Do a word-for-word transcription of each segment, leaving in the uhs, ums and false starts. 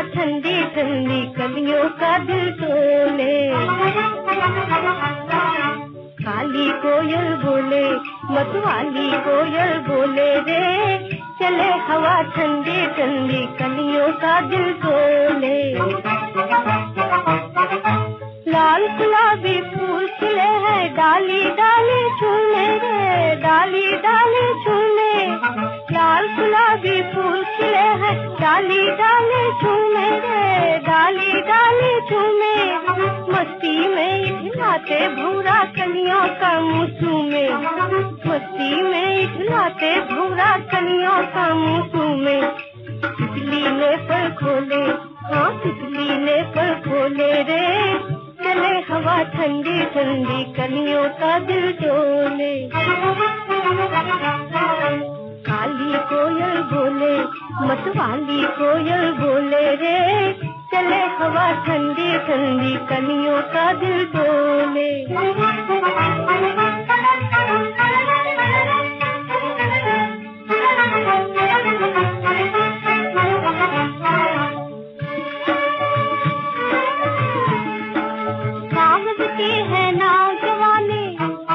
ठंडी ठंडी कलियों का दिल डोले। काली कोयल बोले मतवाली कोयल बोले रे, चले हवा ठंडी ठंडी कलियों का दिल डोले। लाल गुलाबी फूल खिले हैं डाली डाली झूले रे, डाली डाली झूले। लाल गुलाबी फूल खिले हैं डाली डाली झूले रे, डाली डाली झूले। मस्ती में इठलाते भूरा कलियों का मुँह चूमे, मस्ती में इठलाते भूरा कलियों का मुँह चूमे। तितली ने पर खोले, हाँ तितली ने पर खोले रे, चले हवा ठंडी ठंडी कलियों का दिल डोले। काली कोयल बोले मतवाली कोयल बोले रे, चले हवा ठंडी ठंडी कलियों का दिल डोले। कागज की है नाव जवानी,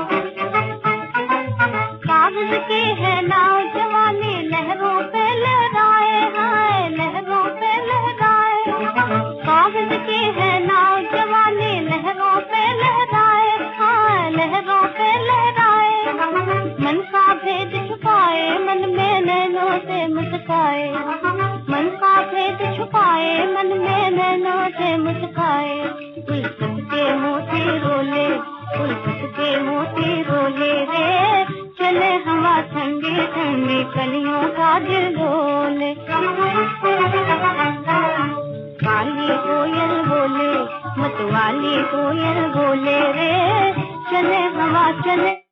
कागज की है नाव जवानी, लहरों पे लहराए हाय लहरों पे लहराए। कागज की है नाव जवानी, लहरों पे लहराए हाय लहरों पे लहराए। मन का भेद छुपाए मन में नैनों से मुस्काए, मन का भेद छुपाए मन में नैनों से मुस्काए। उल्फत के मोती रोले, उल्फत के मोती रोले रे, चले हवा ठंडी ठंडी कलियों का दिल डोले। काली कोयल बोले मतवाली कोयल बोले रे, चले हवा चले।